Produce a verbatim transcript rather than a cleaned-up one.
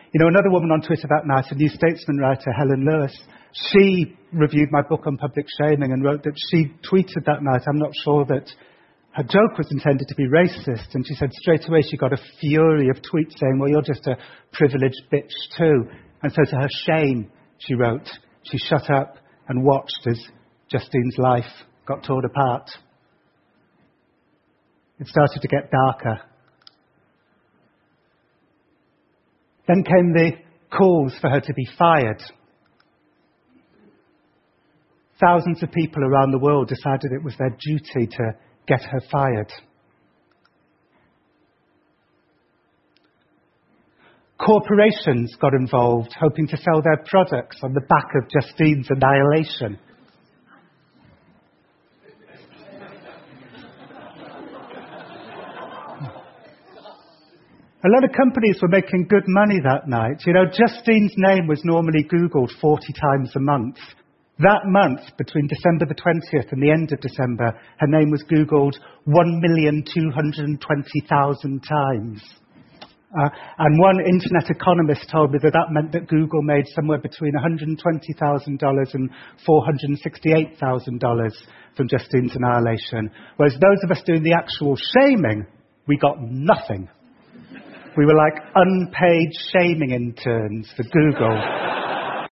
You know, another woman on Twitter that night, a New Statesman writer, Helen Lewis, she reviewed my book on public shaming and wrote that she tweeted that night, I'm not sure that her joke was intended to be racist. And she said straight away she got a fury of tweets saying, well, you're just a privileged bitch too. And so to her shame, she wrote, she shut up and watched as Justine's life got torn apart. It started to get darker. Then came the calls for her to be fired. Thousands of people around the world decided it was their duty to get her fired. Corporations got involved, hoping to sell their products on the back of Justine's annihilation. A lot of companies were making good money that night. You know, Justine's name was normally Googled forty times a month. That month, between December the twentieth and the end of December, her name was Googled one million two hundred twenty thousand times. Uh, and one internet economist told me that that meant that Google made somewhere between one hundred twenty thousand dollars and four hundred sixty-eight thousand dollars from Justine's annihilation. Whereas those of us doing the actual shaming, we got nothing. We were like unpaid shaming interns for Google.